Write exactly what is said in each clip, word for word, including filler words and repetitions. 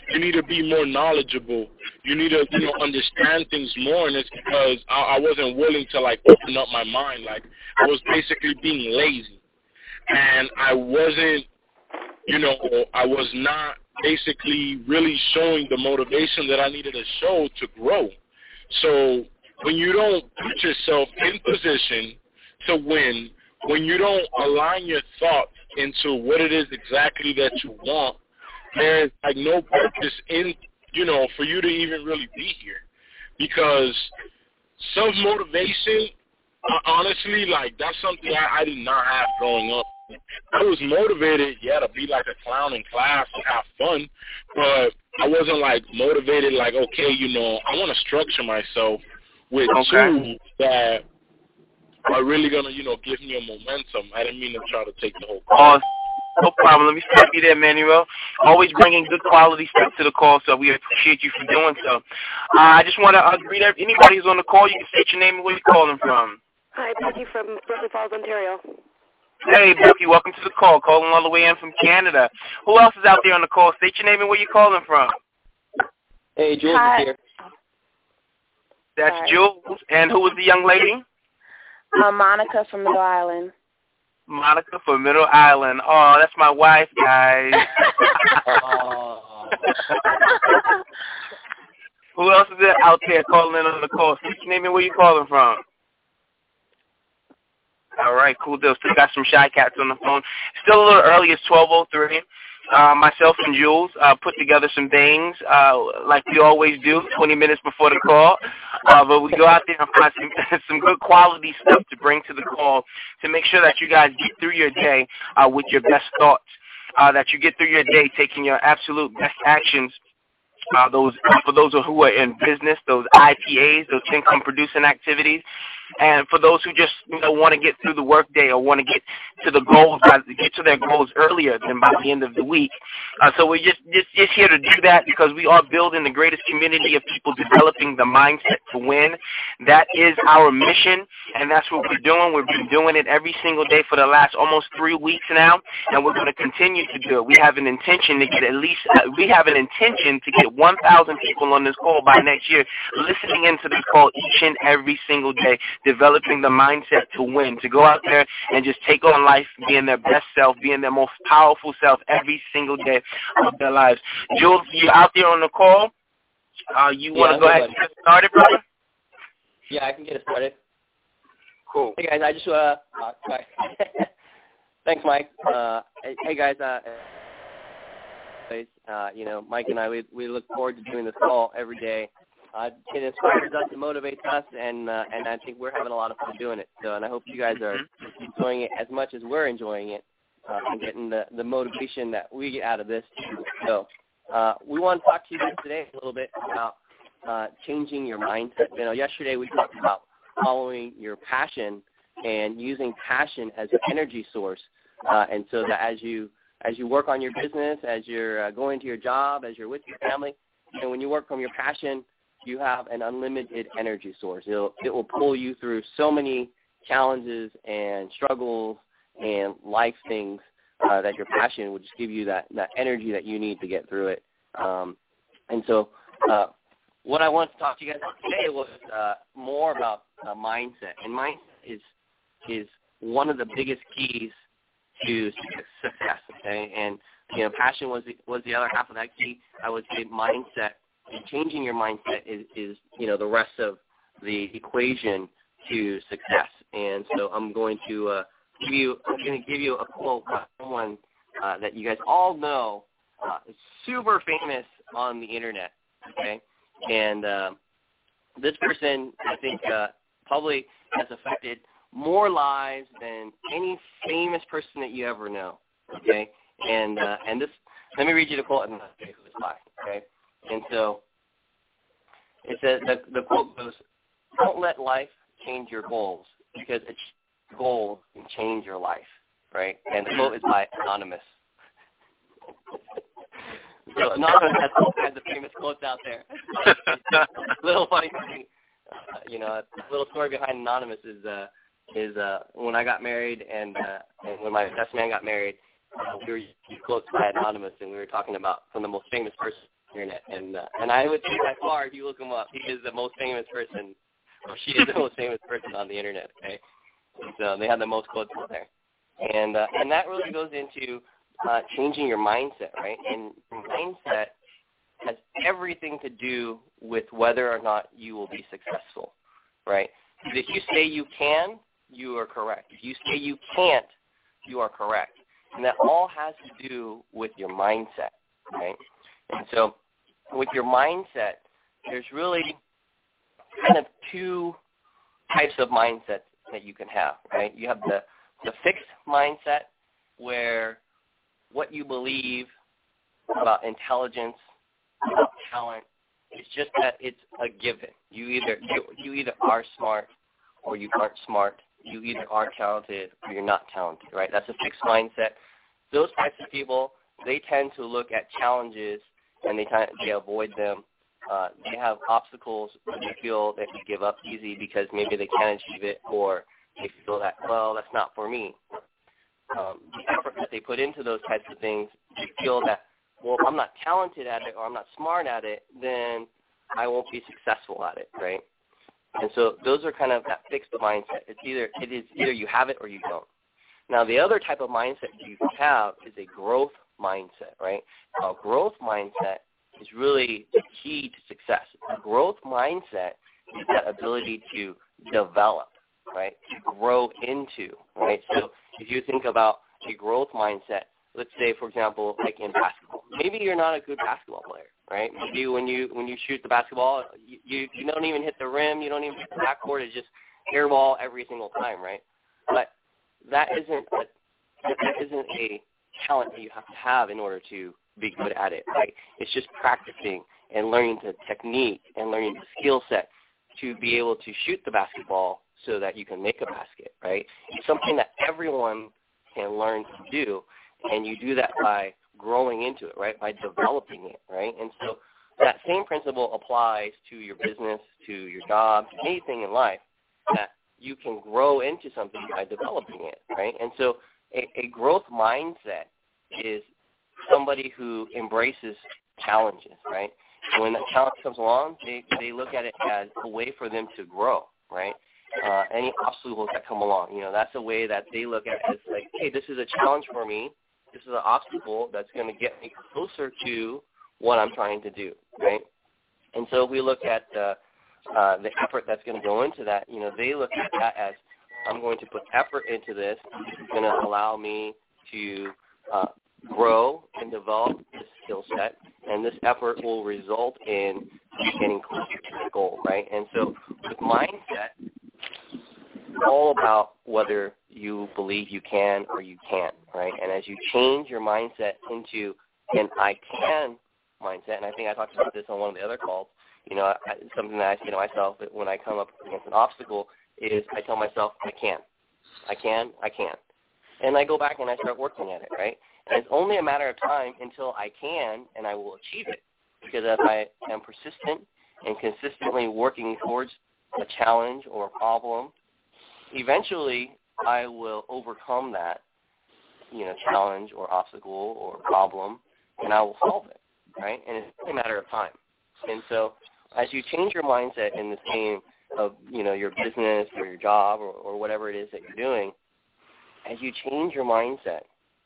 you need to be more knowledgeable. You need to, you know, understand things more, and it's because I, I wasn't willing to, like, open up my mind. Like, I was basically being lazy, and I wasn't, you know, I was not basically really showing the motivation that I needed to show to grow. So when you don't put yourself in position to win, when you don't align your thoughts into what it is exactly that you want, there's like no purpose in, you know, for you to even really be here. Because self-motivation, honestly, like, that's something I, I did not have growing up. I was motivated, yeah, to be like a clown in class and have fun, but I wasn't, like, motivated, like, okay, you know, I want to structure myself with okay. tools that are really going to, you know, give me a momentum. I didn't mean to try to take the whole call. Oh, no problem. Let me stop you there, Manuel. Always bringing good quality stuff to the call, so we appreciate you for doing so. Uh, I just want to uh, greet anybody who's on the call. You can state your name and where you're calling from. Hi, Becky from Brooklyn Falls, Ontario. Hey, Becky, welcome to the call. Calling all the way in from Canada. Who else is out there on the call? State your name and where you're calling from. Hey, Jules Hi. is here. That's Hi. Jules. And who was the young lady? Uh, Monica from Middle Island. Monica from Middle Island. Oh, that's my wife, guys. Oh. Who else is there out there calling in on the call? State your name and where you calling from. All right, cool deal. Still got some shy cats on the phone. Still a little early. It's twelve oh three. Uh, myself and Jules uh, put together some things uh, like we always do, twenty minutes before the call. Uh, but we go out there and find some, some good quality stuff to bring to the call to make sure that you guys get through your day uh, with your best thoughts, uh, that you get through your day taking your absolute best actions. Uh, those for those who are in business, those I P As, those income producing activities, and for those who just you know want to get through the workday or want to get to the goals, by, get to their goals earlier than by the end of the week. Uh, so we're just, just just here to do that because we are building the greatest community of people developing the mindset to win. That is our mission, and that's what we're doing. We've been doing it every single day for the last almost three weeks now, and we're going to continue to do it. We have an intention to get at least uh, we have an intention to get one thousand people on this call by next year, listening into this call each and every single day, developing the mindset to win, to go out there and just take on life, being their best self, being their most powerful self every single day of their lives. Jules, you out there on the call? Uh, you want to yeah, go ahead and get started, brother? Yeah, I can get it started. Cool. Hey, guys, I just, uh, uh sorry. Thanks, Mike. Uh, hey, guys, uh, uh, you know, Mike and I, we, we look forward to doing this call every day. Uh, it inspires us, it motivates us, and uh, and I think we're having a lot of fun doing it. So, and I hope you guys are enjoying it as much as we're enjoying it uh, and getting the, the motivation that we get out of this. So, uh, we want to talk to you guys today a little bit about uh, changing your mindset. You know, yesterday we talked about following your passion and using passion as an energy source, uh, and so that as you as you work on your business, as you're uh, going to your job, as you're with your family, and when you work from your passion, you have an unlimited energy source. It'll, it will pull you through so many challenges and struggles and life things uh, that your passion will just give you that, that energy that you need to get through it. Um, and so uh, what I want to talk to you guys about today was uh, more about uh, mindset. And mindset is, is one of the biggest keys to success, okay? And, you know, passion was the, was the other half of that key. I would say mindset. And changing your mindset is, is, you know, the rest of the equation to success. And so I'm going to uh, give you, I'm going to give you a quote by someone uh, that you guys all know. Uh, is super famous on the internet. Okay, and uh, this person, I think, uh, probably has affected more lives than any famous person that you ever know. Okay, and uh, and this, let me read you the quote and I'll tell you who it's by. Okay. And so it says, the, the quote goes, "Don't let life change your goals because a goal can change your life," right? And the quote is by Anonymous. So Anonymous has all kinds of famous quotes out there. Little funny thing, uh, you know, a little story behind Anonymous is uh, is uh, when I got married and, uh, and when my best man got married, uh, we were using quotes by Anonymous, and we were talking about from the most famous person here And I would say by far, if you look him up, he is the most famous person, or she is the most famous person on the internet, okay? So they have the most quotes out there. And uh, and that really goes into uh, changing your mindset, right? And mindset has everything to do with whether or not you will be successful, right? Because if you say you can, you are correct. If you say you can't, you are correct. And that all has to do with your mindset, right? And so with your mindset, there's really kind of two types of mindsets that you can have, right? You have the, the fixed mindset where what you believe about intelligence, about talent, it's just that it's a given. You either you, you either are smart or you aren't smart. You either are talented or you're not talented, right? That's a fixed mindset. Those types of people, they tend to look at challenges and they kind of, they avoid them. Uh, they have obstacles where they feel they can give up easy because maybe they can't achieve it, or they feel that, well, that's not for me. Um, the effort that they put into those types of things, they feel that, well, if I'm not talented at it or I'm not smart at it, then I won't be successful at it, right? And so those are kind of that fixed mindset. It's either it is either you have it or you don't. Now, the other type of mindset you can have is a growth mindset, right? A growth mindset is really the key to success. A growth mindset is that ability to develop, right, to grow into, right? So if you think about a growth mindset, let's say, for example, like in basketball, maybe you're not a good basketball player, right? Maybe when you when you shoot the basketball, you, you, you don't even hit the rim, you don't even hit the backboard, it's just air ball every single time, right? But that isn't a, that isn't a talent that you have to have in order to be good at it, right? It's just practicing and learning the technique and learning the skill set to be able to shoot the basketball so that you can make a basket, right? It's something that everyone can learn to do, and you do that by growing into it, right, by developing it, right? And so that same principle applies to your business, to your job, anything in life, that you can grow into something by developing it, right? And so a, a growth mindset is somebody who embraces challenges, right? When that challenge comes along, they, they look at it as a way for them to grow, right? Uh, any obstacles that come along, you know, that's a way that they look at it as like, hey, this is a challenge for me. This is an obstacle that's going to get me closer to what I'm trying to do, right? And so we look at uh, uh, the effort that's going to go into that. You know, they look at that as, I'm going to put effort into this. It's going to allow me to uh, grow and develop this skill set, and this effort will result in getting closer to the goal, right? And so with mindset, it's all about whether you believe you can or you can't, right? And as you change your mindset into an I can mindset, and I think I talked about this on one of the other calls, you know, I, something that I say to myself when I come up against an obstacle is I tell myself, I can. I can, I can. And I go back and I start working at it, right? And it's only a matter of time until I can and I will achieve it. Because if I am persistent and consistently working towards a challenge or a problem, eventually I will overcome that, you know, challenge or obstacle or problem, and I will solve it, right? And it's only a matter of time. And so as you change your mindset in the same of, you know, your business or your job or, or whatever it is that you're doing, as you change your mindset,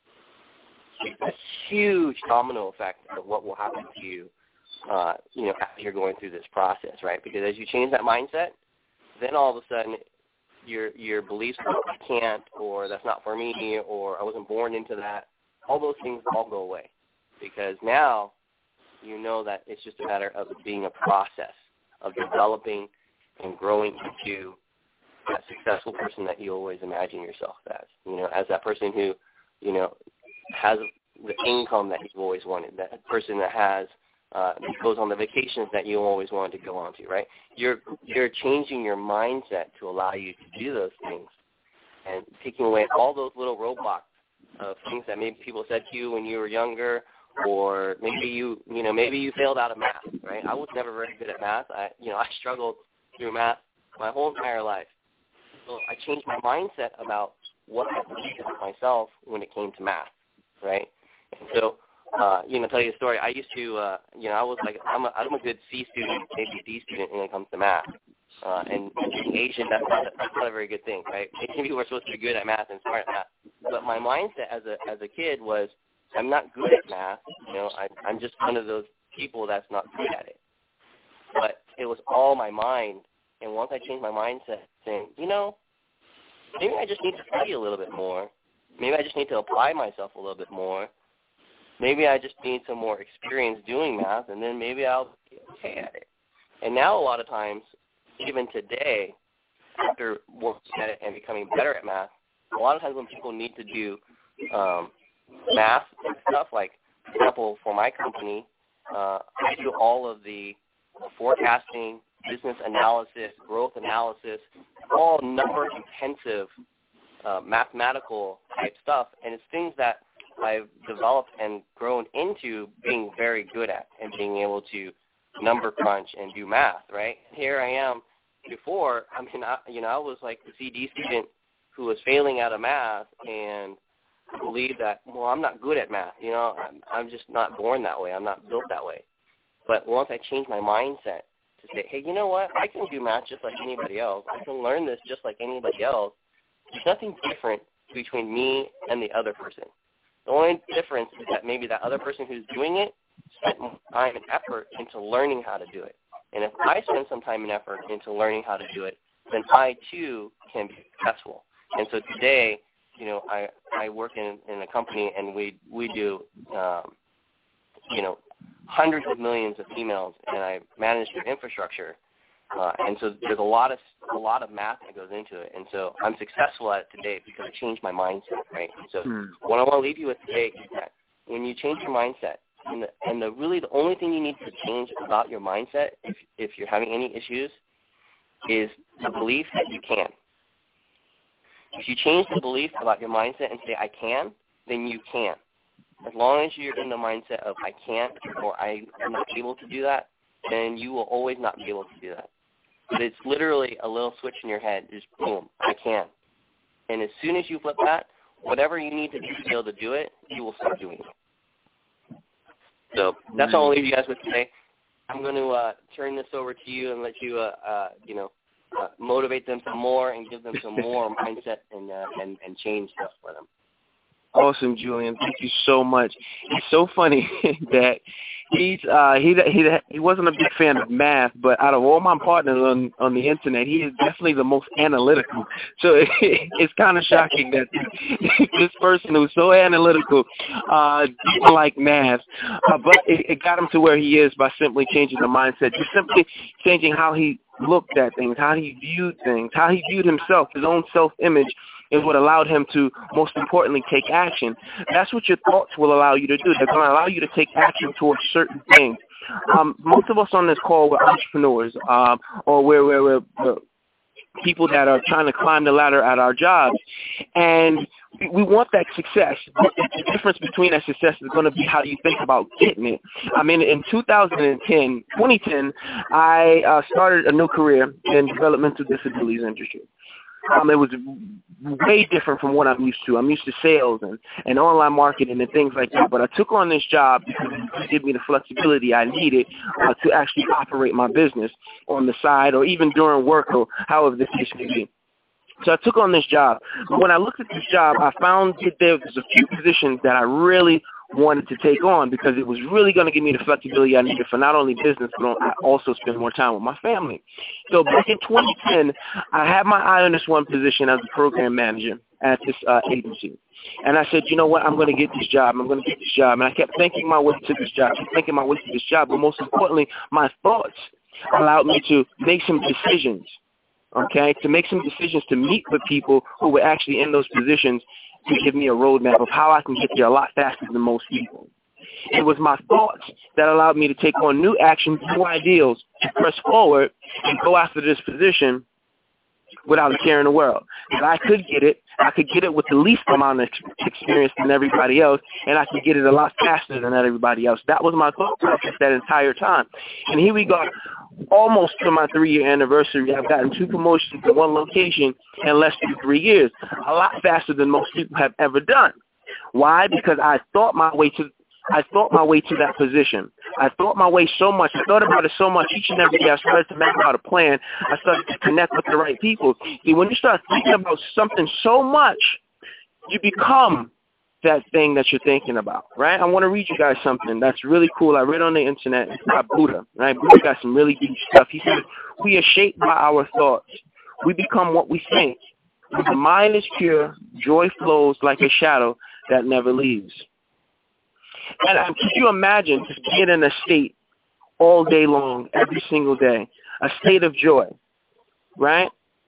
it's a huge domino effect of what will happen to you, uh, you know, as you're going through this process, right? Because as you change that mindset, then all of a sudden your your beliefs that I can't, or that's not for me, or I wasn't born into that, all those things all go away. Because now you know that it's just a matter of it being a process of developing and growing into that successful person that you always imagine yourself as, you know, as that person who, you know, has the income that you've always wanted, that person that has, uh, that goes on the vacations that you always wanted to go on to, right? You're, you're changing your mindset to allow you to do those things and taking away all those little roadblocks of things that maybe people said to you when you were younger, or maybe you, you know, maybe you failed out of math, right? I was never very good at math. I, you know, I struggled through math my whole entire life. So I changed my mindset about what I believed about myself when it came to math, right? And so uh, you know, tell you a story. I used to, uh, you know, I was like, I'm a, I'm a good C student, maybe a D student when it comes to math. Uh, and, and being Asian, that's not, a, that's not a very good thing, right? Asian people are supposed to be good at math and smart at math. But my mindset as a as a kid was, I'm not good at math. You know, I, I'm just one of those people that's not good at it. But it was all my mind. And once I changed my mindset, saying, you know, maybe I just need to study a little bit more. Maybe I just need to apply myself a little bit more. Maybe I just need some more experience doing math, and then maybe I'll be okay at it. And now a lot of times, even today, after working at it and becoming better at math, a lot of times when people need to do um, math and stuff, like, for example, for my company, uh, I do all of the forecasting, business analysis, growth analysis, all number-intensive uh, mathematical type stuff, and it's things that I've developed and grown into being very good at and being able to number crunch and do math, right? Here I am before, I mean, I, you know, I was like the C D student who was failing out of math and believed that, well, I'm not good at math, you know, I'm, I'm just not born that way, I'm not built that way. But once I changed my mindset to say, hey, you know what, I can do math just like anybody else, I can learn this just like anybody else, there's nothing different between me and the other person. The only difference is that maybe that other person who's doing it spent more time and effort into learning how to do it. And if I spend some time and effort into learning how to do it, then I, too, can be successful. And so today, you know, I, I work in, in a company, and we, we do, um, you know, hundreds of millions of emails, and I manage their infrastructure. Uh, and so there's a lot of a lot of math that goes into it. And so I'm successful at it today because I changed my mindset, right? And so mm. what I want to leave you with today is that when you change your mindset, and the, and the really the only thing you need to change about your mindset, if if you're having any issues, is the belief that you can. If you change the belief about your mindset and say, I can, then you can. As long as you're in the mindset of I can't or I am not able to do that, then you will always not be able to do that. But it's literally a little switch in your head, just boom, I can. And as soon as you flip that, whatever you need to do to be able to do it, you will start doing it. So that's all I'll leave you guys with today. I'm going to uh, turn this over to you and let you, uh, uh, you know, uh, motivate them some more and give them some more mindset and, uh, and and change stuff for them. Awesome, Julian. Thank you so much. It's so funny that he's uh, he he he wasn't a big fan of math, but out of all my partners on on the internet, he is definitely the most analytical. So it, it's kind of shocking that this person who's so analytical uh, didn't like math, uh, but it, it got him to where he is by simply changing the mindset, just simply changing how he looked at things, how he viewed things, how he viewed himself, his own self-image. Is what allowed him to, most importantly, take action. That's what your thoughts will allow you to do. They're going to allow you to take action towards certain things. Um, most of us on this call were entrepreneurs, um, or we're, we're, we're, we're people that are trying to climb the ladder at our jobs, and we, we want that success. But the difference between that success is going to be how you think about getting it. I mean, in two thousand ten, twenty ten, I uh, started a new career in developmental disabilities industry. Um, it was way different from what I'm used to. I'm used to sales and, and online marketing and things like that. But I took on this job because it gave me the flexibility I needed uh, to actually operate my business on the side or even during work or however the case may be. So I took on this job. But when I looked at this job, I found that there was a few positions that I really wanted to take on because it was really going to give me the flexibility I needed for not only business, but I also spend more time with my family. So back in twenty ten, I had my eye on this one position as a program manager at this uh, agency. And I said, you know what, I'm going to get this job. I'm going to get this job. And I kept thinking my way to this job, kept thinking my way to this job. But most importantly, my thoughts allowed me to make some decisions, okay, to make some decisions to meet with people who were actually in those positions to give me a roadmap of how I can get there a lot faster than most people. It was my thoughts that allowed me to take on new actions, new ideals, to press forward and go after this position without a care in the world. That I could get it, I could get it with the least amount of experience than everybody else, and I could get it a lot faster than everybody else. That was my thought process that entire time. And here we go, almost to my three-year anniversary. I've gotten two promotions to one location in less than three years, a lot faster than most people have ever done. Why? Because I thought my way to I thought my way to that position. I thought my way so much. I thought about it so much each and every day. I started to map out a plan. I started to connect with the right people. See, when you start thinking about something so much, you become that thing that you're thinking about, right? I want to read you guys something that's really cool. I read on the internet. It's about Buddha, right? Buddha got some really deep stuff. He said, we are shaped by our thoughts. We become what we think. When the mind is pure, joy flows like a shadow that never leaves. And um, could you imagine just being in a state all day long, every single day, a state of joy, right?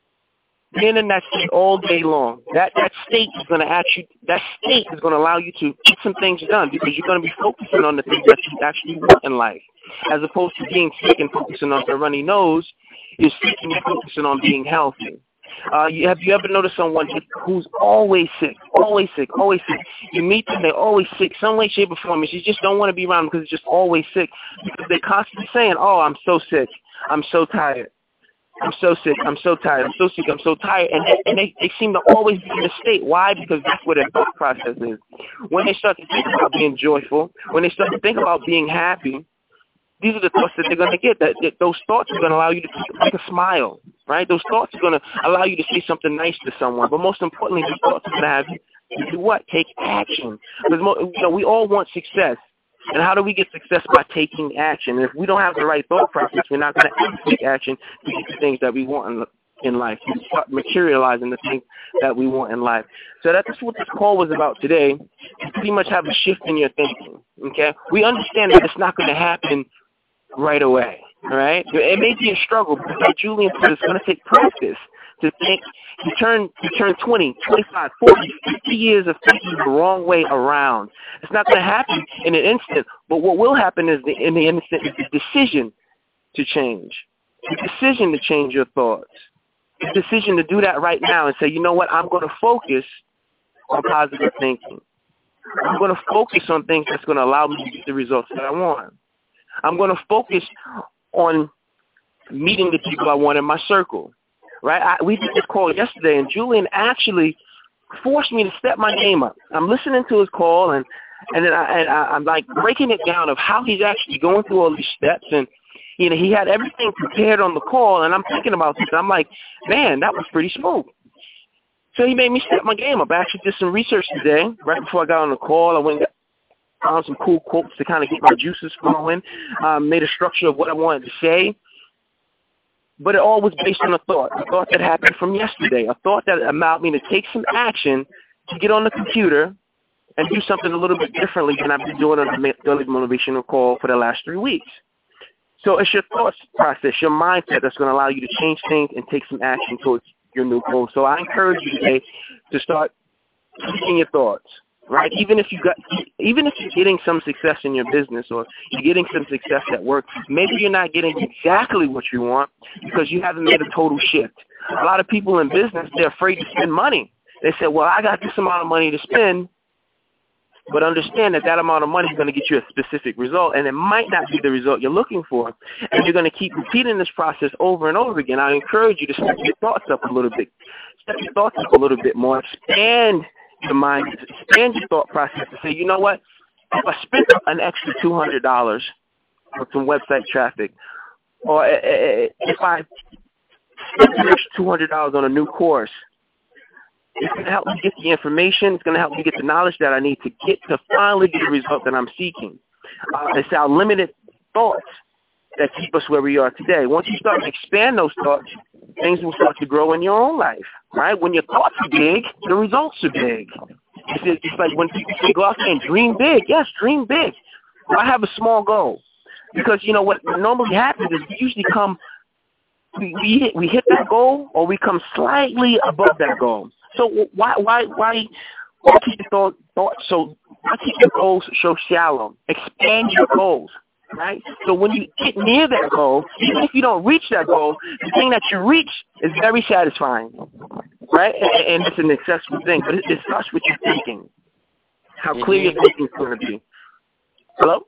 Being in that state all day long, that, that state is going to actually, that state is going to allow you to get some things done because you're going to be focusing on the things that you actually want in life. As opposed to being sick and focusing on the runny nose, you're sick and you're focusing on being healthy. Uh, you, have you ever noticed someone who's always sick, always sick, always sick? You meet them, they're always sick, some way, shape, or form. You just don't want to be around them because they're just always sick. Because they're constantly saying, oh, I'm so sick, I'm so tired. I'm so sick, I'm so tired, I'm so sick, I'm so tired. And, they, and they, they seem to always be in a state. Why? Because that's what their thought process is. When they start to think about being joyful, when they start to think about being happy, these are the thoughts that they're going to get. That, that Those thoughts are going to allow you to make a smile, right? Those thoughts are going to allow you to say something nice to someone. But most importantly, these thoughts are going to have you to do what? Take action. Because you know, we all want success. And how do we get success? By taking action. And if we don't have the right thought process, we're not going to take action to get the things that we want in, in life, to start materializing the things that we want in life. So that's what this call was about today, to pretty much have a shift in your thinking, okay? We understand that it's not going to happen right away, all right? It may be a struggle, but like Julian said, it's going to take practice to think, to turn, to turn twenty, twenty-five, forty, fifty years of thinking the wrong way around. It's not going to happen in an instant, but what will happen is the, in the instant is the decision to change, the decision to change your thoughts, the decision to do that right now and say, you know what, I'm going to focus on positive thinking. I'm going to focus on things that's going to allow me to get the results that I want. I'm going to focus on meeting the people I want in my circle. Right? I, we did this call yesterday, and Julian actually forced me to step my game up. I'm listening to his call, and and then I, and I, I'm like breaking it down of how he's actually going through all these steps, and you know he had everything prepared on the call, and I'm thinking about this. I'm like, man, that was pretty smooth. So he made me step my game up. I actually did some research today, right before I got on the call. I went and got, found some cool quotes to kind of get my juices flowing. Um, made a structure of what I wanted to say. But it all was based on a thought, a thought that happened from yesterday, a thought that allowed me to take some action to get on the computer and do something a little bit differently than I've been doing on the Daily Motivational Call for the last three weeks. So it's your thoughts process, your mindset that's going to allow you to change things and take some action towards your new goal. So I encourage you today to start tweaking your thoughts. Right? Even if you got, even if you're getting some success in your business or you're getting some success at work, maybe you're not getting exactly what you want because you haven't made a total shift. A lot of people in business, they're afraid to spend money. They say, well, I got this amount of money to spend, but understand that that amount of money is going to get you a specific result, and it might not be the result you're looking for. And you're going to keep repeating this process over and over again. I encourage you to step your thoughts up a little bit. Step your thoughts up a little bit more. Expand your mind, expand your thought process to say, you know what, if I spend an extra two hundred dollars for some website traffic, or if I spend an extra two hundred dollars on a new course, it's going to help me get the information, it's going to help me get the knowledge that I need to get to finally get the result that I'm seeking. Uh, it's our limited thoughts that keep us where we are today. Once you start to expand those thoughts, things will start to grow in your own life, right? When your thoughts are big, the results are big. It's, it's like when people say, go out there and dream big. Yes, dream big. Well, I have a small goal. Because, you know, what normally happens is we usually come, we, we, hit, we hit that goal or we come slightly above that goal. So why, why, why, why keep your thought, thoughts so, why keep your goals so shallow? Expand your goals. Right? So when you get near that goal, even if you don't reach that goal, the thing that you reach is very satisfying. Right? And, and it's an accessible thing, but it, it starts with your thinking. How clear your thinking is going to be. Hello?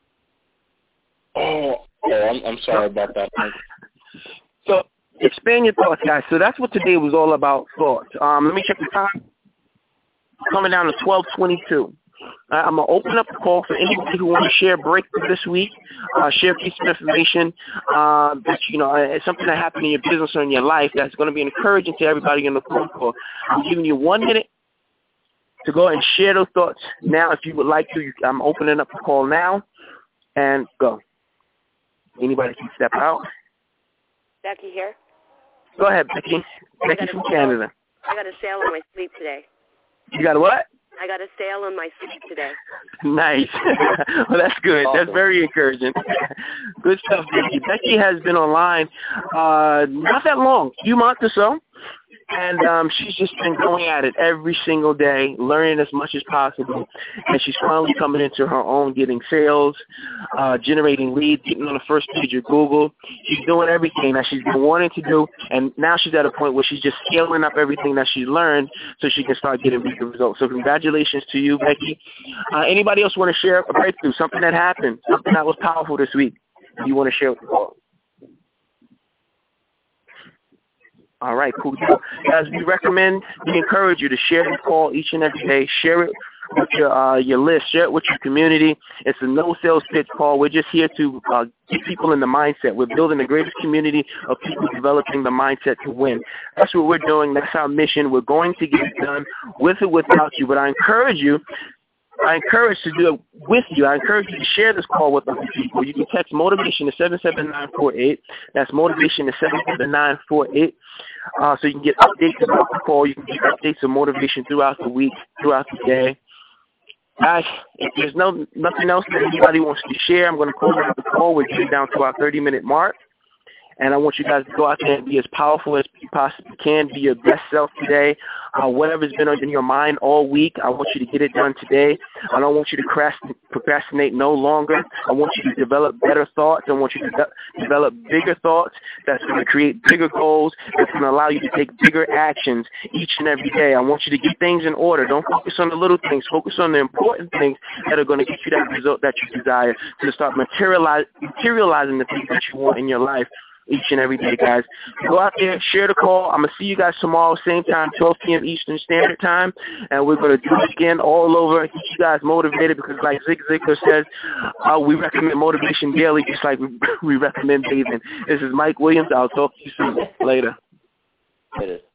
Oh, oh I'm, I'm sorry about that. So expand your thoughts, guys. So that's what today was all about, thoughts. Um, let me check the time. Coming down to twelve twenty-two. Uh, I'm going to open up the call for anybody who want to share a breakthrough this week, uh, share a piece of information uh, that, you know, it's something that happened in your business or in your life that's going to be encouraging to everybody in the phone call. I'm giving you one minute to go and share those thoughts now. If you would like to, I'm opening up the call now, and go. Anybody can step out. Becky here. Go ahead, Becky. Becky from Canada. I got a sale on my sleep today. You got a what? I got a sale on my sleep today. Nice. Well, that's good. Awesome. That's very encouraging. Good stuff, Becky. Becky has been online uh, not that long, a few months or so. And um, she's just been going at it every single day, learning as much as possible. And she's finally coming into her own, getting sales, uh, generating leads, getting on the first page of Google. She's doing everything that she's been wanting to do. And now she's at a point where she's just scaling up everything that she's learned so she can start getting bigger results. So congratulations to you, Becky. Uh, anybody else want to share a breakthrough, something that happened, something that was powerful this week you want to share with the call? All right, cool. As we recommend, we encourage you to share this call each and every day. Share it with your uh, your list. Share it with your community. It's a no sales pitch call. We're just here to uh, get people in the mindset. We're building the greatest community of people developing the mindset to win. That's what we're doing. That's our mission. We're going to get it done with or without you. But I encourage you. I encourage to do it with you. I encourage you to share this call with other people. You can text motivation to seven seven nine four eight. That's motivation to seven seven nine four eight. Uh, so you can get updates about the call. You can get updates of motivation throughout the week, throughout the day. Guys, if there's no nothing else that anybody wants to share, I'm going to close out the call. We're getting down to our thirty-minute mark. And I want you guys to go out there and be as powerful as you possibly can. Be your best self today. Uh, whatever's been on your mind all week, I want you to get it done today. I don't want you to procrastinate no longer. I want you to develop better thoughts. I want you to de- develop bigger thoughts that's going to create bigger goals, that's going to allow you to take bigger actions each and every day. I want you to get things in order. Don't focus on the little things. Focus on the important things that are going to get you that result that you desire, to start materialize, materializing the things that you want in your life each and every day, guys. Go out there, share the call. I'm going to see you guys tomorrow, same time, twelve p.m. Eastern Standard Time, and we're going to do it again all over, get you guys motivated, because like Zig Ziglar says, uh, we recommend motivation daily, just like we, we recommend bathing. This is Mike Williams. I'll talk to you soon. Later. Later.